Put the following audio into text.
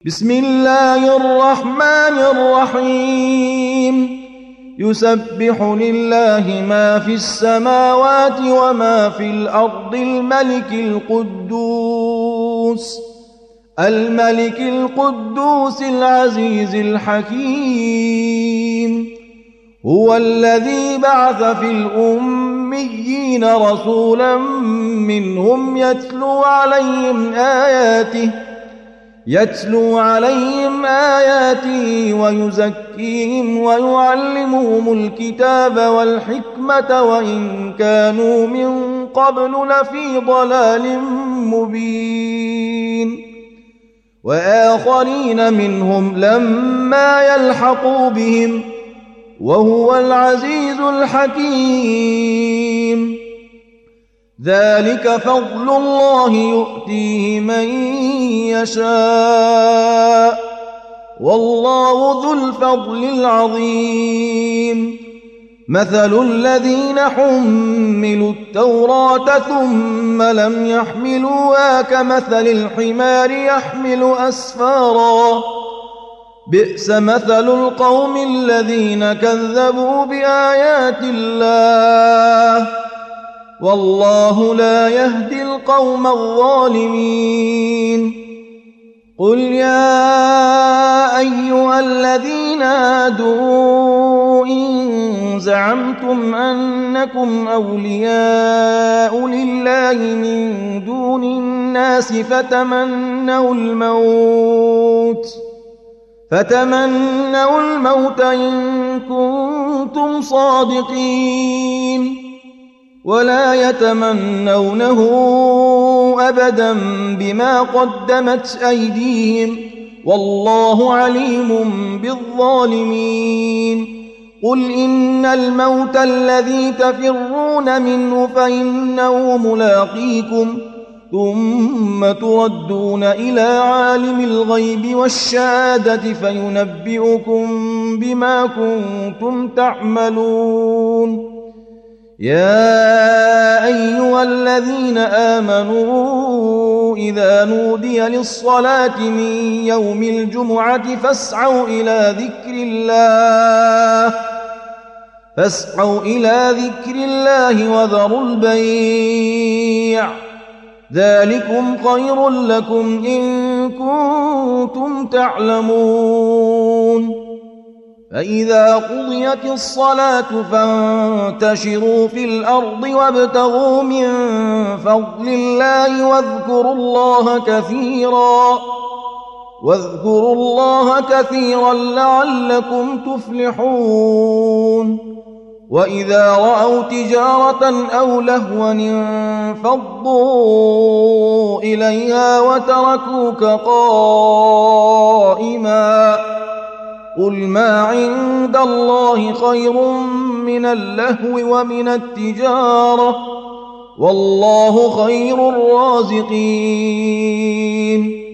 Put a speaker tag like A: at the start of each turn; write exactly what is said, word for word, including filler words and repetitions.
A: بسم الله الرحمن الرحيم يسبح لله ما في السماوات وما في الأرض الملك القدوس الملك القدوس العزيز الحكيم هو الذي بعث في الأميين رسولا منهم يتلو عليهم آياته يتلو عليهم آياته ويزكيهم ويعلمهم الكتاب والحكمة وإن كانوا من قبل لفي ضلال مبين وآخرين منهم لما يلحقوا بهم وهو العزيز الحكيم ذلك فضل الله يؤتيه من يشاء والله ذو الفضل العظيم مثل الذين حملوا التوراة ثم لم يحملوها كمثل الحمار يحمل أسفارا بئس مثل القوم الذين كذبوا بآيات الله والله لا يهدي القوم الظالمين قل يا أيها الذين هادوا إن زعمتم أنكم أولياء لله من دون الناس فتمنوا الموت فتمنوا الموت إن كنتم صادقين ولا يتمنونه أبدا بما قدمت أيديهم والله عليم بالظالمين قل إن الموت الذي تفرون منه فإنه ملاقيكم ثم تردون إلى عالم الغيب والشهادة فينبئكم بما كنتم تعملون يا أيها الذين آمنوا إذا نودي للصلاة من يوم الجمعة فاسعوا إلى ذكر الله فاسعوا إلى ذكر الله وذروا البيع ذلكم خير لكم إن كنتم تعلمون فإذا قضيت الصلاة فانتشروا في الأرض وابتغوا من فضل الله واذكروا الله كثيرا واذكروا الله كثيرا لعلكم تفلحون وإذا رأوا تجارة أو لهوا انفضوا إليها وتركوك قائما قل ما عند الله خير من اللهو ومن التجارة والله خير الرازقين